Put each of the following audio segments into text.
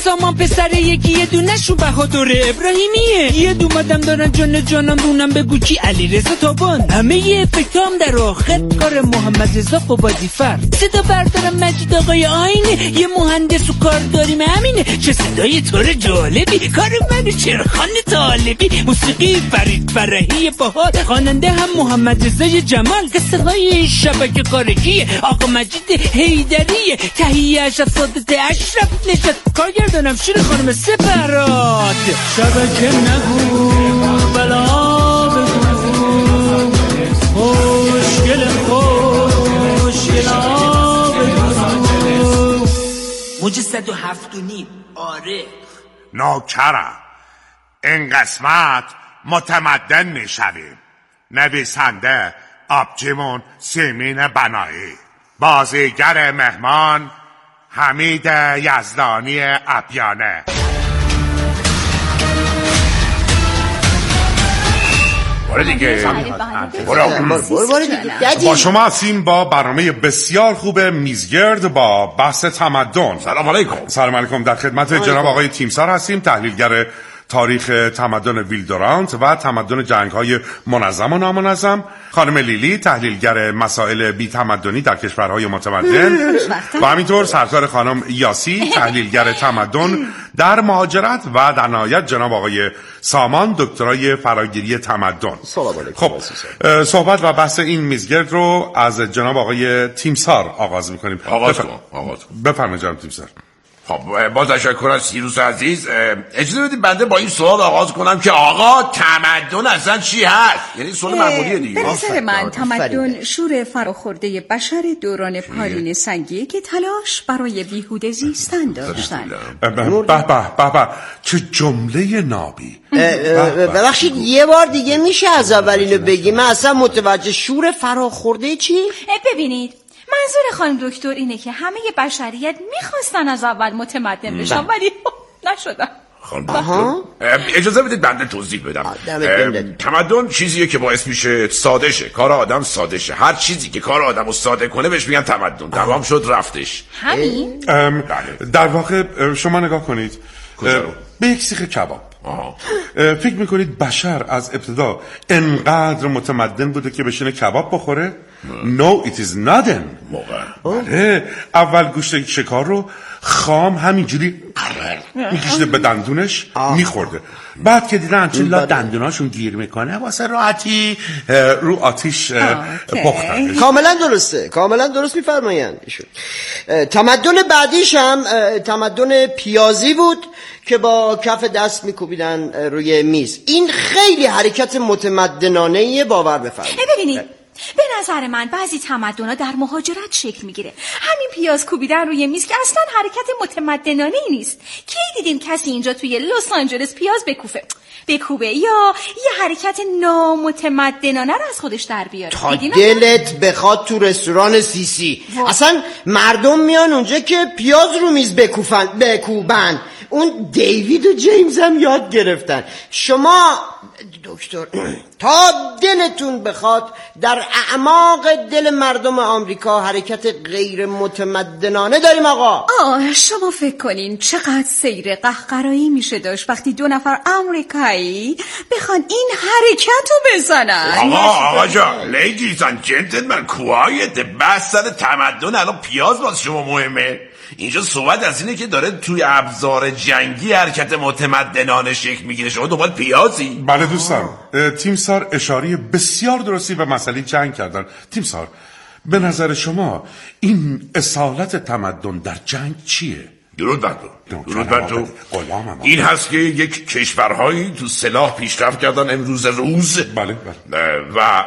سامان پسر یکی دونشون بهادر ابراهیمیه. یه دومدم دارن جانم دونم بگو کی علیرضا تابان. همه یه افکتام در آخر کار محمد رضا قبادیفر. صدا بردارم مجید آقای آینه، یه مهندس و کار داریم همینه. چه صدای طور جالبی، کار من چرخان طالبی. موسیقی فرید فرحی باحال، خواننده هم محمد رضای جمال. قصه های شبکه کارگیه آقا مجید حیدریه. تهیه اشرف سادت اشرف نجات، کارگردانم شیر خانم سپراد. شبکه نگو بلا بگو، خوشگل بگو. موج 107.5. آره نوکرم، این قسمت متمدن میشویم. نویسنده آبجیمون سیمین بنایی، بازیگر مهمان حمید یزدانی ابیانه. برو دیگه. با شما هستیم با برنامه بسیار خوب میزگرد با بحث تمدن. سلام علیکم. سلام علیکم. در خدمت جناب آقای تیمسار هستیم، تحلیلگر تاریخ تمدن ویلدورانت و تمدن جنگ‌های منظم و نامنظم. خانم لیلی، تحلیلگر مسائل بی تمدنی در کشورهای متمدن. و همینطور سرکار خانم یاسی، تحلیلگر تمدن در مهاجرت. و در نهایت جناب آقای سامان، دکترای فراگیری تمدن. خب صحبت و بحث این میزگرد رو از جناب آقای تیمسار آغاز می‌کنیم. بفرمایید جناب تیمسار. خب با تشکر از سیروس عزیز، اجازه بدید بنده با این سوال آغاز کنم که آقا تمدن اصلا چی هست؟ یعنی سوال معمولیه دیگه. به نظر من تمدن شور فراخورده بشر دوران پارین سنگیه که تلاش برای بیهوده زیستن داشتن. به چه جمله نابی. ببخشید یه بار دیگه میشه از اول اینو بگی؟ من اصلا متوجه شور فراخورده چی؟ ببینید منظور خانم دکتر اینه که همه بشریت میخواستن از اول متمدن بشن ولی نشدن. اجازه بدید بنده توضیح بدم. تمدن چیزیه که باعث میشه ساده شه، کار آدم ساده شه. هر چیزی که کار آدم رو ساده کنه بهش میگن تمدن. تمام شد رفتش. همین؟ در واقع شما نگاه کنید به یک سیخ کباب. فکر میکنید بشر از ابتدا انقدر متمدن بوده که بشینه کباب بخوره؟ No, it is not. اول گوشت شکار رو خام همینجوری میکشیده به دندونش میخورده. بعد که دیدن چلا دندوناشون گیر میکنه واسه راحتی رو آتیش پختن. کاملا درست میفرمایند ایشون. تمدن بعدیش هم تمدن پیازی بود که با کف دست میکوبیدن روی میز. این خیلی حرکت متمدنانه باور بفرمایید. ببینید به نظر من بعضی تمدن‌ها در مهاجرت شکل میگیره. همین پیاز کوبیدن روی میز که اصلا حرکت متمدنانه نیست. کی دیدین کسی اینجا توی لس آنجلس پیاز بکوبه یا یه حرکت نامتمدنانه رو از خودش در بیاره؟ تا دلت بخواد تو رستوران سیسی اصلا مردم میان اونجا که پیاز رو میز بکوبن. اون دیوید و جیمز هم یاد گرفتن. شما دکتر تا دلتون بخواد در اعماق دل مردم آمریکا حرکت غیر متمدنانه داریم آقا. شما فکر کنین چقدر سیر قهقرایی میشه داشت وقتی دو نفر آمریکایی بخوان این حرکت رو بزنن. آقا جان، لیدیز اند جنتلمن، کوایت. بحث سر تمدن الان پیاز باز شما مهمه؟ اینجا صحبت از اینه که داره توی ابزار جنگی حرکت متمدنانه شکل میگیره، شما دنبال پیازی؟ بله دوستان، تیمسار اشاره بسیار درستی به مسئله جنگ کردن. تیمسار، به نظر شما این اصالت تمدن در جنگ چیه؟ درود بر تو. این هست که یک کشورهایی تو سلاح پیشرفت کردن امروز روز. بله. و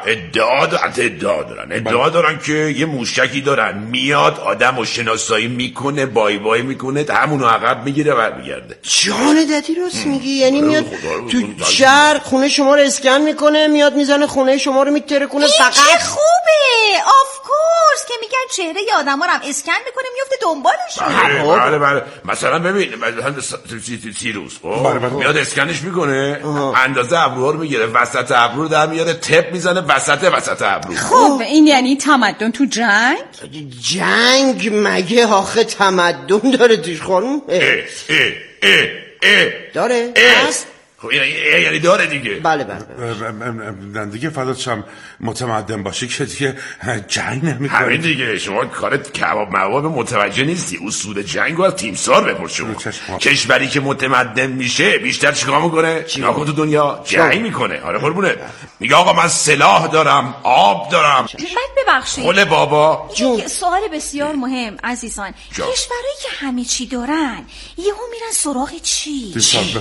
ادعا دارن که یه موشکی دارن میاد آدم رو شناسایی میکنه، بای میکنه، همونو عقب میگیره و برمیگرده. جان دتی راست میگی؟ یعنی میاد تو شهر خونه شما رو اسکن میکنه، میاد میزنه خونه شما رو میترکونه. فقط چه خوبه، آف کورس، که میگن چهره ی آدما رو هم اسکن میکنه میفته دنبالشون. بله. مثلا ببین سیروس میاد اسکنش میکنه، اندازه ابروها رو میگیره، وسط ابرو رو در میاره، تپ میزنه وسط ابرو. خب این یعنی تمدن تو جنگ مگه آخه تمدن داره توش خانم؟ داره؟ هست؟ خب یعنی داره دیگه. بله. دیگه فدات شم متمدن باشی که دیگه جنگ نمی‌کنی. همین دیگه، شما کارت کباب مواب متوجه نیستی. اصول جنگ رو از تیمسار بپرس. شما کشوری که متمدن میشه بیشتر چیکار میکنه؟ ناکن تو دنیا جنگ میکنه. آره قربونه، میگه آقا من سلاح دارم، آب دارم. بعد ببخشید قول بابا سوال بسیار مهم عزیزان. کشورهایی که همه چی دارن یهو میرن سراغ چی؟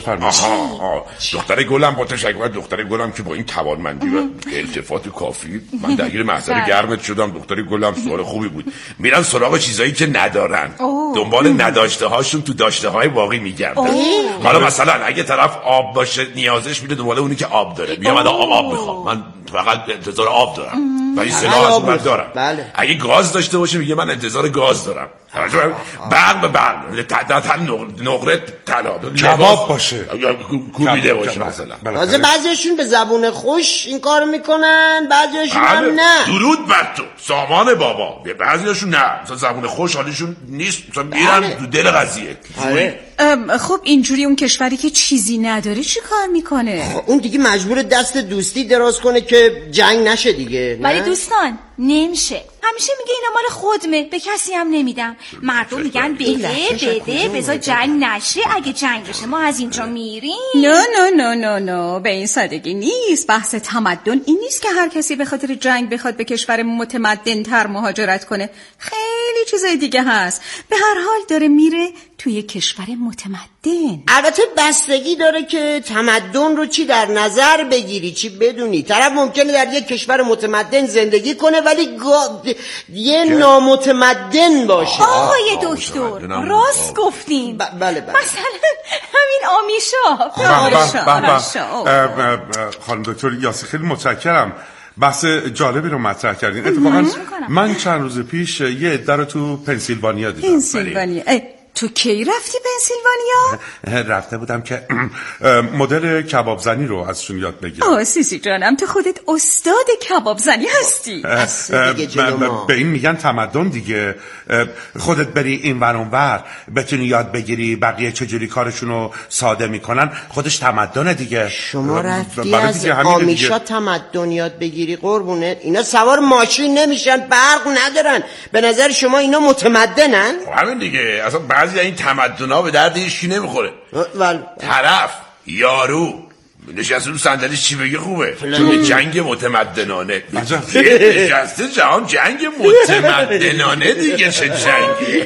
دختر گلم، با تشکر دختر گلم که با این توانمندی و التفات کافی من درگیر محضر گرمت شدم. دختر گلم سوال خوبی بود. میرن سراغ چیزایی که ندارن، دنبال نداشته هاشون تو داشته های واقعی میگردن. حالا مثلا اگه طرف آب باشه نیازش میره دنبال اونی که آب داره. میگه من آب میخوام، من فقط انتظار آب دارم و این سلاح از اون دارم. اگه گاز داشته باشه میگه من انتظار گاز دارم. برق به برق، نقره طلا، کباب باشه، کوبیده باشه مثلا. تازه بعضیشون به زبون خوش این کارو میکنن، بعضیشون هم نه. درود بر تو سامان بابا. بعضیشون نه، مثلا زبون خوش حالشون نیست، مثلا میرن تو دل قضیه. خب اینجوری اون کشوری که چیزی نداره چی کار میکنه؟ اون دیگه مجبور دست دوستی دراز کنه که جنگ نشه دیگه. ولی دوستان نمیشه. همیشه میگه اینا مال خودمه، به کسی هم نمیدم. مردم میگن بده بذار جنگ نشه، اگه جنگ بشه ما از اینجا میریم. نه به این سادگی نیست. بحث تمدن این نیست که هر کسی به خاطر جنگ بخواد به کشور متمدن تر مهاجرت کنه. خیلی چیزای دیگه هست. به هر حال داره میره توی کشور متمدن. البته بستگی داره که تمدن رو چی در نظر بگیری، چی بدونی. طرف ممکنه در یک کشور متمدن زندگی کنه ولی یه نامتمدن باشه. آقای دکتر راست گفتین. بله. مثلا همین آمیشا. خانم دکتر یاسی خیلی متشکرم. بحث جالبی رو مطرح کردین. اتفاقا من چند روز پیش یه عده رو تو پنسیلوانیا دیدم. پنسیلوانیا؟ تو کی رفتی پنسیلوانیا؟ رفته بودم که مدل کباب زنی رو ازشون یاد بگیرم. سیسی جانم تو خودت استاد کباب زنی هستی. به این میگن تمدن دیگه. خودت بری این ور اون ور بتونی یاد بگیری بقیه چجوری کارشونو ساده میکنن، خودش تمدنه دیگه. شما رفتی از آمیشا تمدن یاد بگیری؟ قربونه اینا سوار ماشین نمیشن، برق ندارن. به نظر شما اینا متمدنن؟ همین دیگه. اصلا بعضی این تمدن‌ها به درد هیچ کی نمیخوره. طرف یارو نشسته رو صندلیش چی بگه خوبه؟ چون جنگ متمدنانه نشسته جهان جنگ متمدنانه دیگه. چه جنگی؟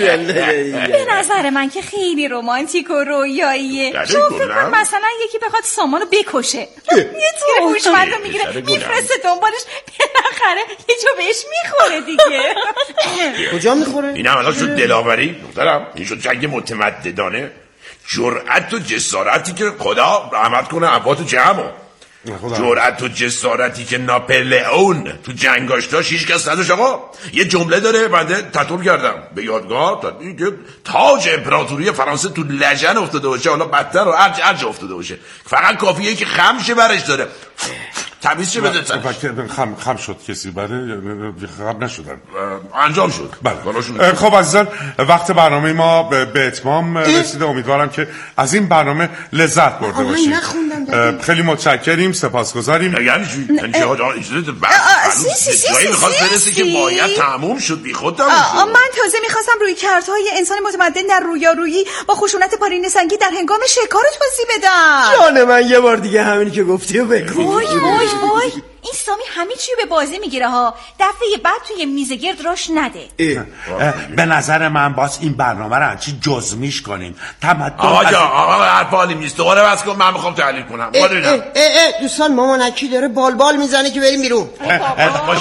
به نظر من که خیلی رومانتیک و رویاییه. چون فکر کن مثلا یکی بخواد سامانو بکشه، یه تیر هوشمند رو میگیره میفرسته دنبالش، بالاخره یه جا بهش میخوره دیگه. کجا میخوره؟ این عملا شد دلاوری دخترم، این شد جنگ متمدنانه. جرأت و جسارتی که خدا رحمت کنه ابوات جمعو، جرأت و جسارتی که ناپلئون تو جنگاش داشت هیچ کس نداشت. آقا یه جمله داره بنده تطور کردم به یادگار، اینکه تاج امپراتوری فرانسه تو لجن افتاده باشه، حالا بدتر و ارج افتاده باشه، فقط کافیه که خمشه برش داره تمیز شه بده. خم شد کسی؟ بله خم نشدن، انجام شد. بله. خب عزیزان وقت برنامه ما به اتمام رسیده. امیدوارم که از این برنامه لذت برده باشید. خیلی متشکریم، سپاسگزاریم. یعنی چی آقا جایی میخواست برسه که باید تموم شد، بی خود تموم شد. من تازه میخواستم روی کارت‌های انسان متمدن در رویارویی با خشونت پارینه سنگی در هنگام شکار توضیح بدم. جان من یه بار دیگه همینی که گفتی و بگو. وای این سامی همه چیو به بازی میگیره ها. دفعه بعد توی میز گرد راش نده. به نظر من باز این برنامه رو چی جزمیش کنیم. تمدن آقا هر پالی نیست. دوباره بس کن، من میخوام تحلیل کنم. دوستان مامانکی داره بال میزنه که بریم بیرون. باش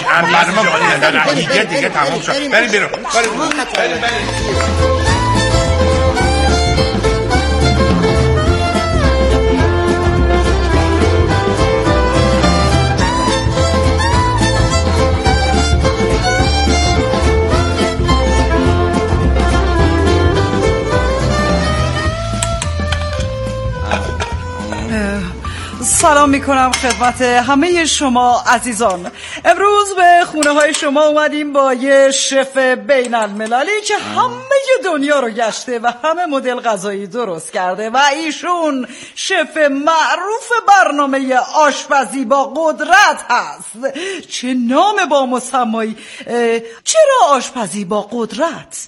دیگه تمام شد. بریم بیرون. سلام میکنم خدمت همه شما عزیزان. امروز به خونه های شما اومدیم با یه شف بین المللی که همه دنیا رو گشته و همه مدل غذایی درست کرده و ایشون شف معروف برنامه آشپزی با قدرت هست. چه نام با مسمایی. چرا آشپزی با قدرت؟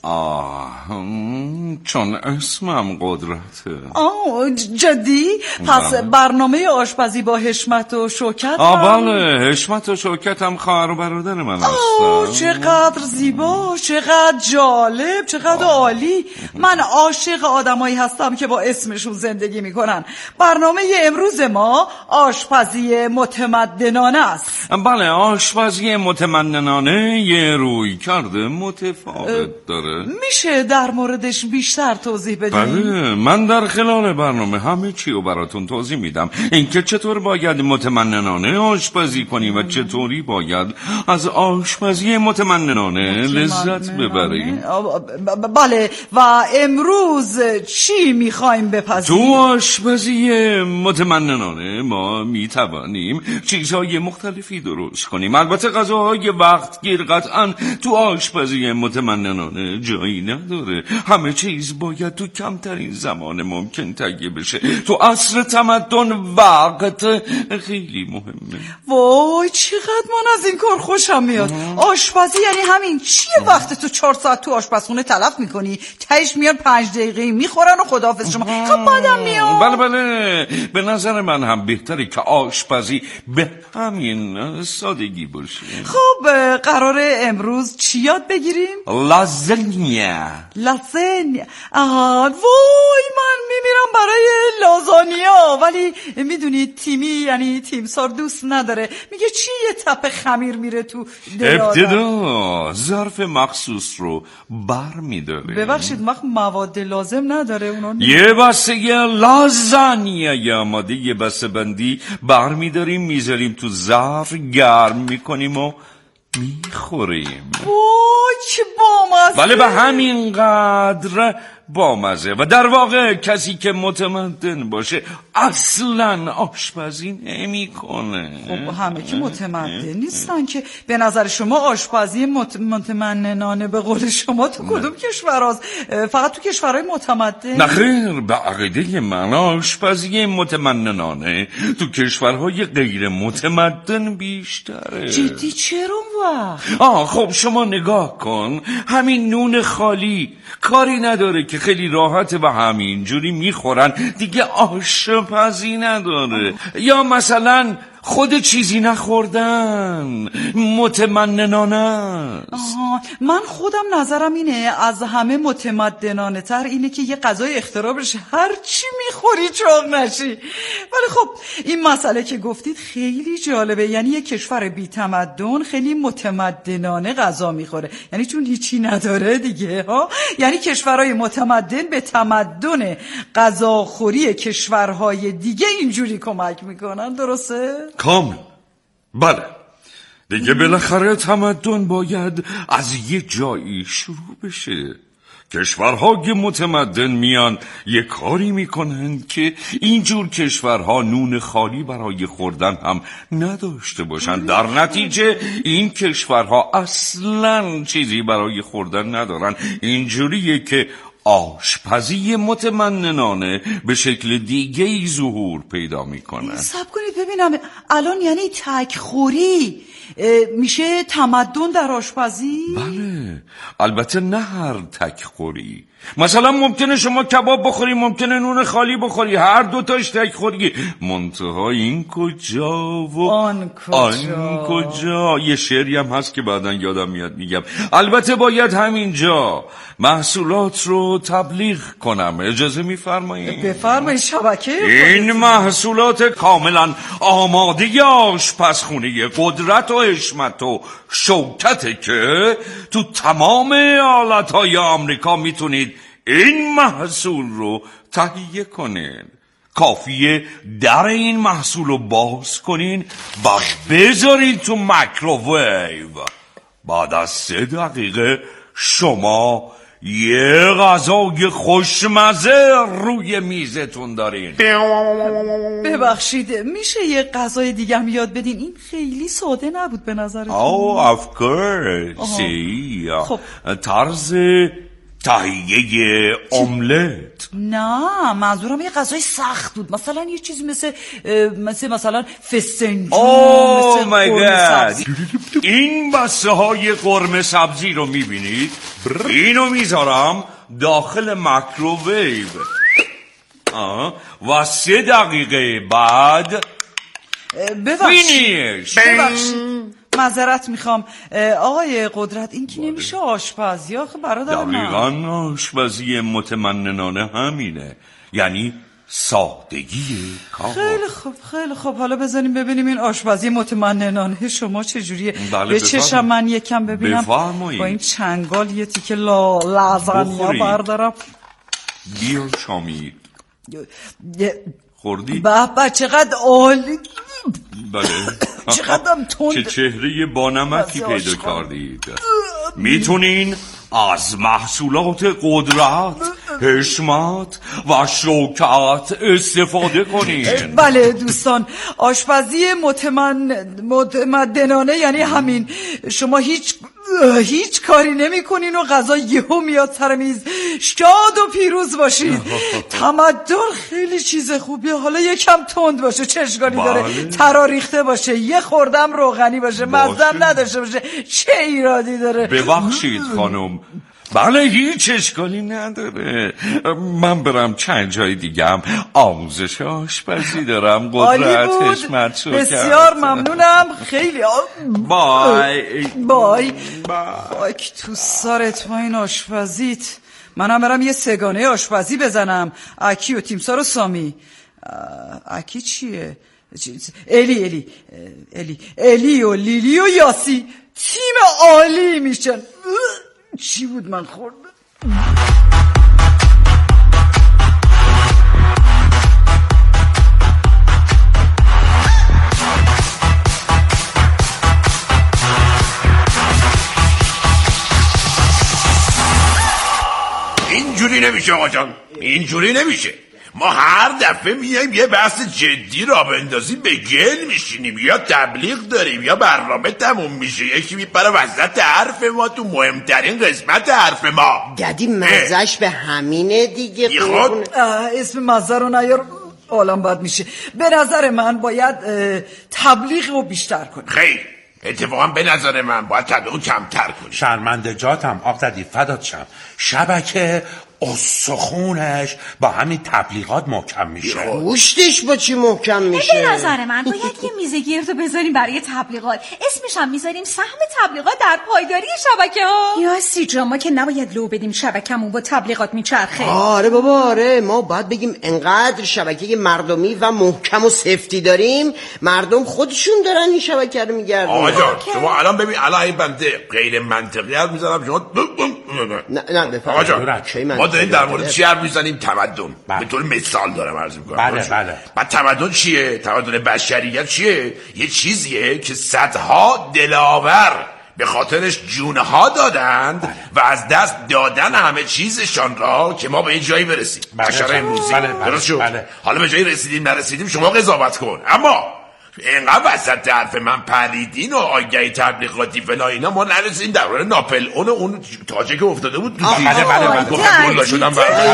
چون اسمم قدرته. جدی؟ پس برنامه آشپزی با حشمت و شوکت بله، حشمت و شوکت هم خواهر و برادر من هستن. چقدر زیبا، چقدر جالب، چقدر عالی. من عاشق آدمایی هستم که با اسمشون زندگی میکنن. برنامه امروز ما آشپزی متمدنانه است. بله، آشپزی متمدنانه یه روی کرده متفاوت داره. میشه در موردش بیشتر توضیح بدید؟ بله، من در خلال برنامه همه چی رو براتون توضیح میدم. اینکه چطور باید متمدنانه آشپزی کنیم و چطوری باید از آشپزی متمدنانه لذت ببریم. بله، و امروز چی میخوایم بپزیم؟ تو آشپزی متمدنانه ما میتوانیم چیزهای مختلفی درست کنیم. البته غذاهای وقتگیر قطعا تو آشپزی متمدنانه جایی نداره. همه چیز باید تو کمترین زمان ممکن تهیه بشه. تو عصر تمدن وقت خیلی مهمه. وای چقدر من از این کار خوشم میاد. آشپزی یعنی همین. چیه وقت تو 4 ساعت تو آشپزخونه تلف میکنی، تهش میان 5 دقیقه میخورن و خداحافظ شما. خب بعدم میاد. بله، به نظر من هم بهتره که آشپزی به همین سادگی باشه. خب قراره امروز چی یاد بگیریم؟ لازانیا. وای من میمیرم برای لازانیا، ولی میدونی تیمی یعنی تیمسار دوست نداره. میگه چی یه تپه خمیر میره تو دل آدم. ابتدا ظرف مخصوص رو بر میداره. ببخشید مواد لازم نداره اونو. یه بسته لازانیا یا آماده یه بسته بندی بر میداریم، میذاریم تو ظرف، گرم میکنیم و میخوریم. وای چه بامزه. ولی به همین قدر بامزه. و در واقع کسی که متمدن باشه اصلا آشپزی نمی کنه. خب همه که متمدن نیستن که. به نظر شما آشپزی متمدنانه به قول شما تو کدوم کشور هست؟ فقط تو کشورهای متمدن؟ نخیر، به عقیده من آشپزی متمدنانه تو کشورهای غیر متمدن بیشتره. جدی چرا وقت؟ خب شما نگاه کن، همین نون خالی کاری نداره که خیلی راحته و همینجوری میخورن دیگه، آشپزی نداره. یا مثلا خود چیزی نخوردن متمدنانه است. من خودم نظرم اینه از همه متمدنانه تر اینه که یه غذای اختراع بشه هر چی میخوری چاق نشی. ولی خب این مسئله که گفتید خیلی جالبه. یعنی یه کشور بی تمدن خیلی متمدنانه غذا میخوره، یعنی چون هیچی نداره دیگه یعنی کشورهای متمدن به تمدن غذاخوری کشورهای دیگه اینجوری کمک میکنن. درسته؟ کامل. بله دیگه بالاخره تمدن باید از یه جایی شروع بشه. کشورهای متمدن میان یه کاری میکنن که اینجور کشورها نون خالی برای خوردن هم نداشته باشن. در نتیجه این کشورها اصلا چیزی برای خوردن ندارن. اینجوریه که آشپزی متمدنانه به شکل دیگه‌ای ظهور پیدا میکنن. صبر کنید ببینم، الان یعنی تکخوری میشه تمدن در آشپزی؟ بله، البته نه هر تکخوری. مثلا ممکنه شما کباب بخوری، ممکنه نون خالی بخوری، هر دوتاش تکخوری. منتها این کجا و آن کجا. یه شعری هم هست که بعداً یادم میاد میگم. البته باید همینجا محصولات رو تبلیغ کنم. اجازه میفرمایید؟ بفرمایید. شبکه این محصولات کاملا آماده آشپزخونه قدرت و حشمت و شوکته که تو تمام ایالت‌های آمریکا میتونید این محصول رو تهیه کنید. کافیه در این محصول رو باز کنین و بذارین تو میکروویو. بعد از 3 دقیقه شما یه غذای خوشمزه روی میزتون دارین. ببخشید میشه یه غذای دیگه هم یاد بدین؟ این خیلی ساده نبود به نظرتون؟ of course. خب. طرز تهیه املت. نه منظورم یه غذای سخت بود، مثلا یه چیزی مثلا فسنجون. اوه مای گاد، این بسته های قرمه سبزی رو میبینید؟ اینو میذارم داخل مایکروویو و 3 دقیقه بعد ببخشید معذرت میخوام آقای قدرت، این که نمیشه آشپزی آخه برادر من. دقیقاً آشپزی متمننانه همینه، یعنی سادگی کار. خیلی خوب حالا بزنیم ببینیم این آشپزی متمننانه شما چجوریه. بله بچشم من یکم ببینم. بفرمایید. با این چنگال یه تیکه لازانیا بردارم. بیا شامید. خوردی؟ بابا چقدر عالی. بله. چقدرم تند. چه چهره با نمکی پیدا کردید. میتونین از محصولات قدرت، حشمت و شوکت استفاده کنین. بله دوستان، آشپزی متمدنانه یعنی همین. شما هیچ کاری نمی کنین و غذا یهو میاد سر میز. شاد و پیروز باشید. تمدن خیلی چیز خوبیه، حالا یکم تند باشه چه اشکالی داره؟ ترا ریخته باشه، یه خوردم روغنی باشه، مزه‌ام نداشته باشه، چه ایرادی داره؟ ببخشید خانم، بله هیچ اشکالی نداره. من برم چند جای دیگه هم آموزش آشپزی دارم. قدرت حشمت شکر. بسیار ممنونم. خیلی بای تو سرت با این آشپزیت. منم برم یه سگانه آشپزی بزنم. اکی و تیمسار و سامی. اکی چیه؟ الی و لیلی و یاسی تیم عالی میشن. چی بود من خوردم؟ اینجوری نمیشه آقا جان، اینجوری نمیشه. ما هر دفعه میایم یه بحث جدی را بندازیم به گل میشینیم، یا تبلیغ داریم یا برنامه تموم میشه یکی میپره وسط حرف ما تو مهمترین قسمت حرف ما. دادی مزش به همینه دیگه. اسم مزه رو نیار، عالم بد میشه. به نظر من باید تبلیغ رو بیشتر کنیم. خیلی اتفاقا به نظر من باید تبلیغ کمتر کنیم. شرمنده جاتم آقدادی فدات شم. شبکه استخونش با همین تبلیغات محکم میشه. گوشتش با چی محکم میشه؟ به نظر من باید یه میز گردو بذاریم برای تبلیغات، اسمش هم میذاریم سهم تبلیغات در پایداری شبکه ها. یا سیجا ما که نباید لو بدیم شبکه‌مون با تبلیغات میچرخه. آره بابا آره، ما باید بگیم انقدر شبکه مردمی و محکم و سفتی داریم، مردم خودشون دارن این شبکه رو میگردن. آقا جان شما الان ببین، الان این بنده غیر منطقی حرف میزنم، شما نه بفرمایید. آقا جان ما داریم در مورد چی حرف میزنیم؟ تمدن. به طور مثال دارم عرض میکنم. بله. بعد تمدن چیه؟ تمدن بشریت چیه؟ یه چیزیه که صدها دلاور به خاطرش جونها دادند و از دست دادن همه چیزشان را که ما به این جایی برسیم. بشر امروزی. درست شد؟ حالا به جایی رسیدیم نرسیدیم شما قضاوت کن. اما اینقدر وسط حرف من پریدین و آگهی تبلیغاتی فلا اینا ما نرسیم در مورد ناپلئون اون تاجه که افتاده بود تو بله. گفتم دلا شدم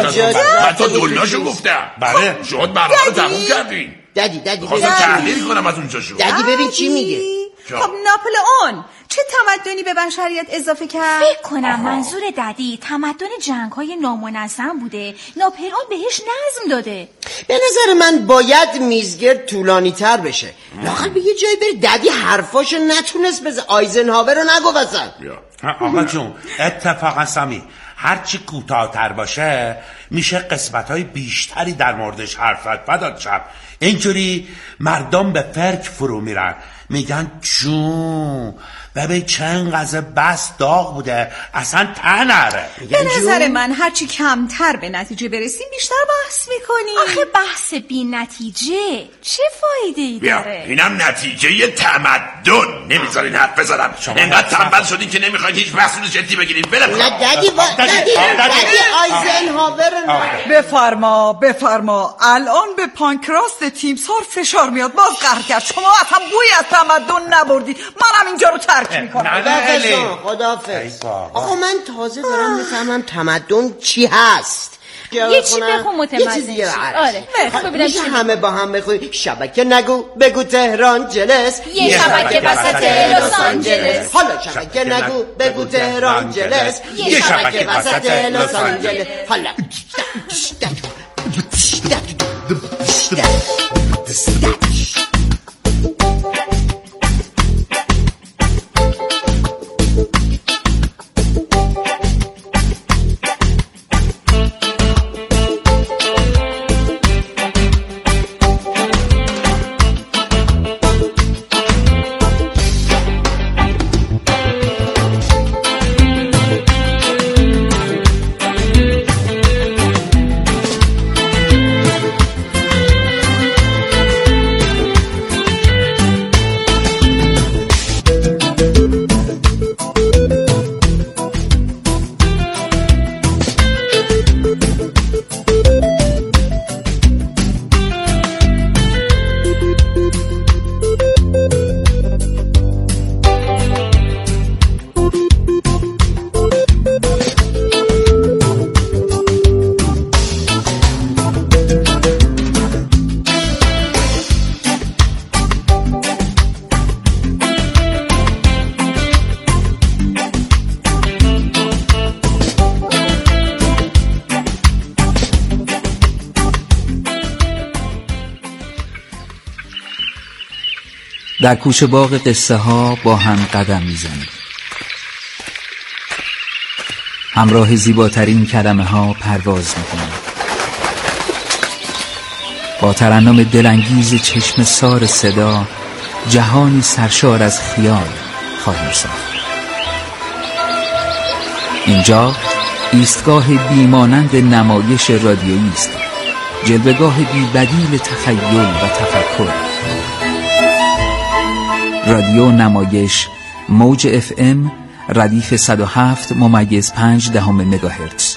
من تا دلاشو گفتم. بله شما برنامه رو تموم کردین. دادی خواستم تحلیل کنم از اونجا شد. دادی ببین چی میگه. خب ناپلئون چه تمدنی به بشریت اضافه کرد؟ فکر کنم منظور ددی تمدن جنگ‌های نامنظم بوده، ناپلئون بهش نظم داده. به نظر من باید میزگرد طولانی تر بشه. لااقل به یه جایی بری. ددی حرفاشو نتونست بزن. آیزنهاور رو نگو وسط. آقا جون اتفاقا سامی هرچی کوتاه‌تر باشه میشه قسمت‌های بیشتری در موردش حرف زد. فدات شم. اینجوری مردم به فرق فرو میرن، میگن جون ببین چند غذا بس داغ بوده اصلا ته نره. به نظر من هرچی کمتر به نتیجه برسیم بیشتر بحث میکنیم. آخه بحث بی نتیجه چه فایده ای داره؟ اینم نتیجه تمدن. نمیذارین حرف بزنم. اینقدر تنبل شدین که نمیخواید هیچ بحثی رو جدی بگیریم. نه دادی آیزنهاور. بفرما الان به پانکراست تیمسار فشار میاد. باز قهر کرد. شما اصلا بوی از تمدن نبردی. منم اینجا رو ترک میکنم. خداحافظ. آقا من تازه دارم میفهمم تمدن چی هست. یه چی بخون متمدن. آره میشه همه با هم بخونیم. شبکه نگو بگو تهران جلس. یه شبکه وسط لس آنجلس. حالا شبکه نگو بگو تهران جلس. یه شبکه وسط لس آنجلس. حالا در کوچه باغ قصه ها با هم قدم میزنیم. همراه زیباترین کلمه ها پرواز میکنیم. با ترنم دلانگیز چشم سار صدا جهانی سرشار از خیال خواهیم ساخت. اینجا ایستگاه بیمانند نمایش رادیویی است، جلوه‌گاه بی‌بدیل تخیل و تفکر. رادیو نمایش موج FM ردیف 107.5 مگاهرتز.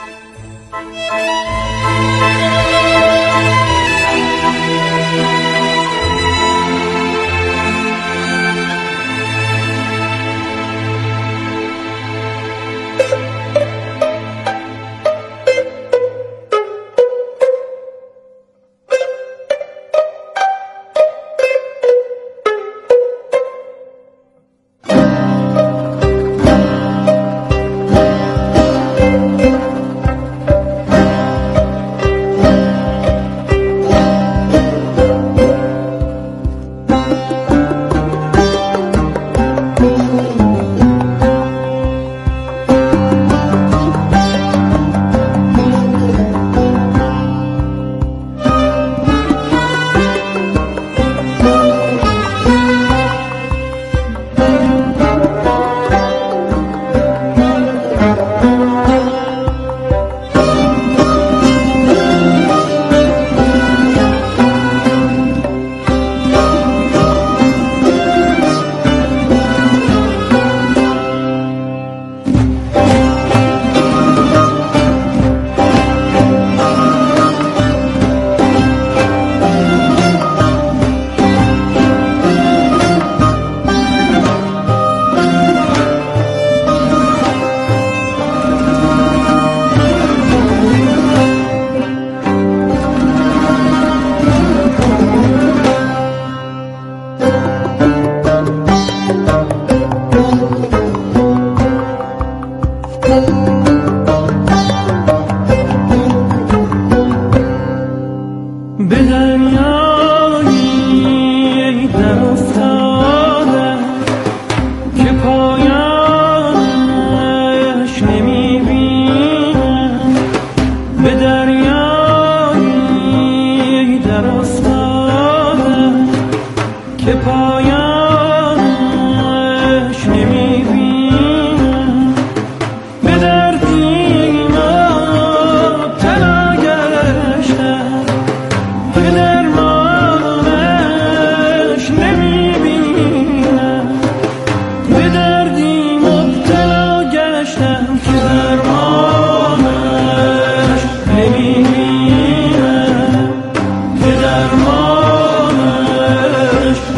که پایانش نمی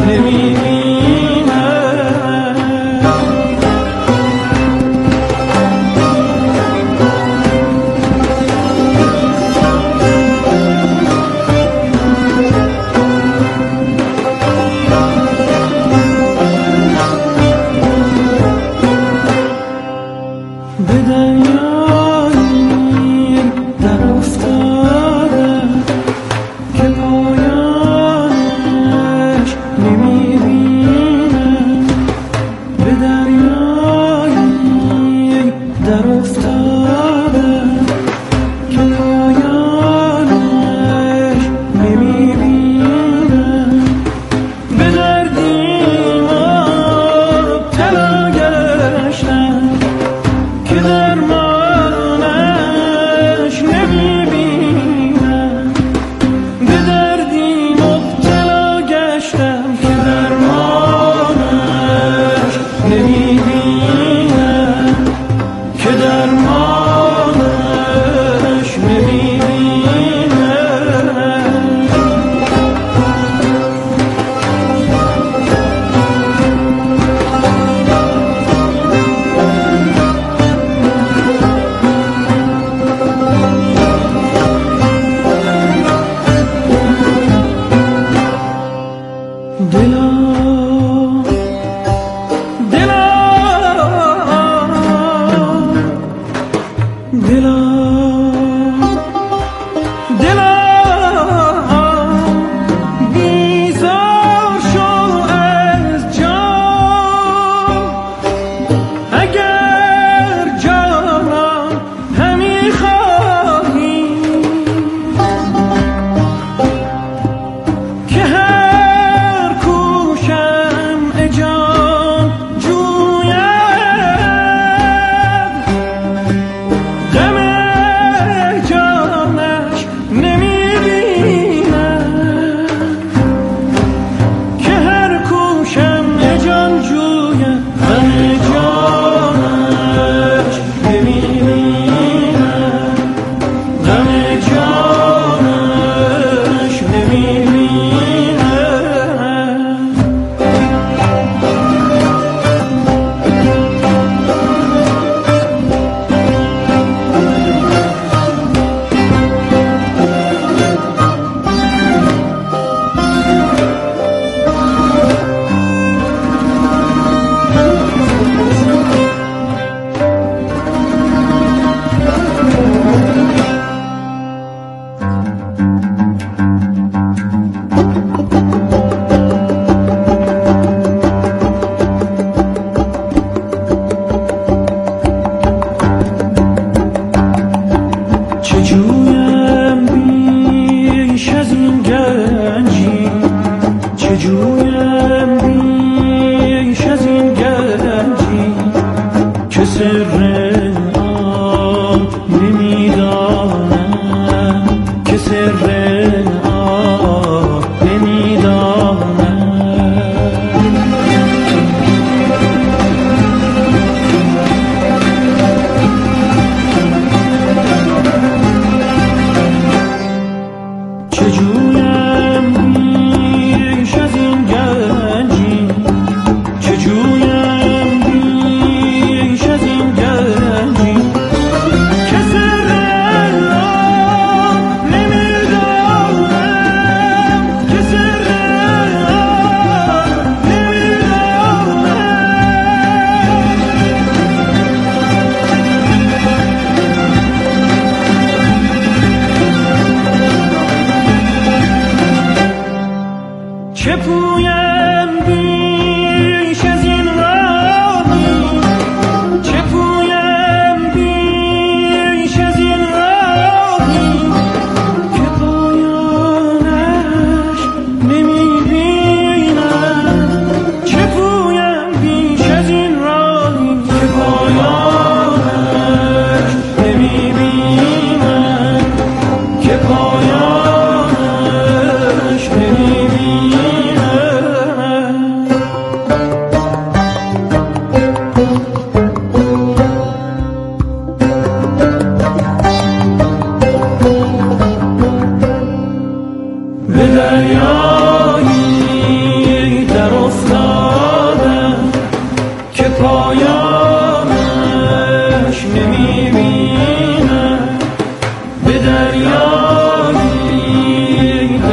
به دریا